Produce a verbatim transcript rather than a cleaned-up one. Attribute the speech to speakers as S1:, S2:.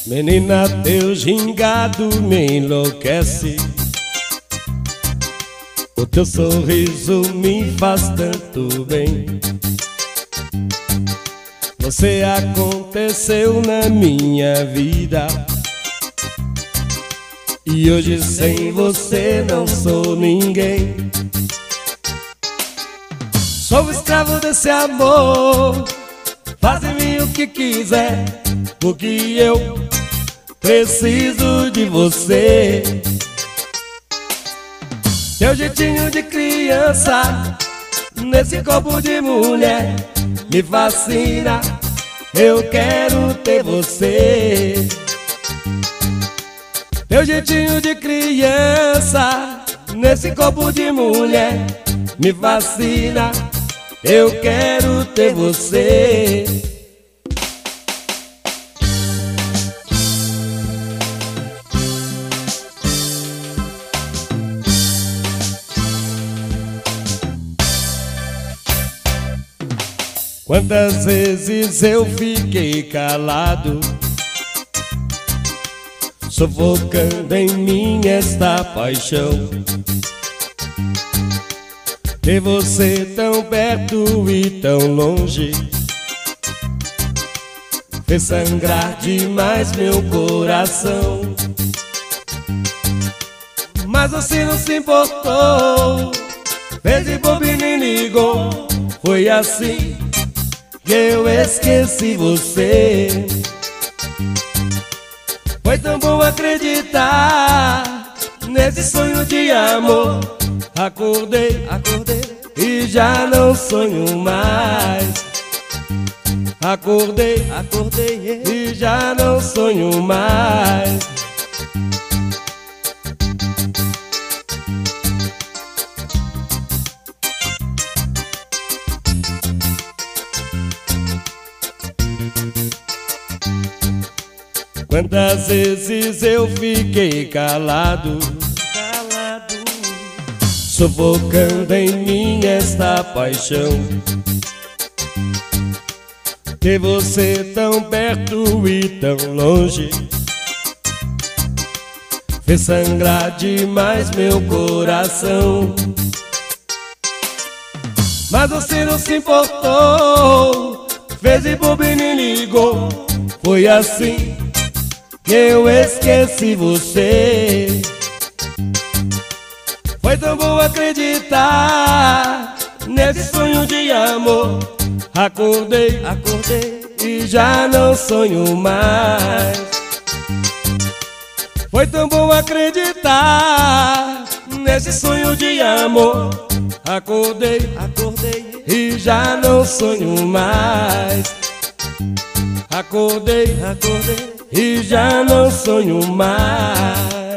S1: Menina, teu gingado me enlouquece. O teu sorriso me faz tanto bem. Você aconteceu na minha vida, e hoje sem você não sou ninguém. Sou escravo desse amor, faz em mim o que quiser, porque eu preciso de você. Teu jeitinho de criança nesse corpo de mulher me fascina, eu quero ter você. Teu jeitinho de criança nesse corpo de mulher me fascina, eu quero ter você. Quantas vezes eu fiquei calado, sufocando em mim esta paixão. Ter você tão perto e tão longe fez sangrar demais meu coração. Mas você não se importou, fez de bobinho e ligou. Foi assim que eu esqueci você. Foi tão bom acreditar nesse sonho de amor. Acordei, acordei e já não sonho mais. Acordei, acordei e já não sonho mais. Quantas vezes eu fiquei calado, calado, sufocando em mim esta paixão. Ter você tão perto e tão longe fez sangrar demais meu coração. Mas você não se importou, fez de bobinho e ligou. Foi assim que eu esqueci você. Foi tão bom acreditar nesse sonho de amor. Acordei, acordei e já não sonho mais. Foi tão bom acreditar nesse sonho de amor. Acordei, acordei e já não sonho mais. Acordei, acordei e já não sonho mais.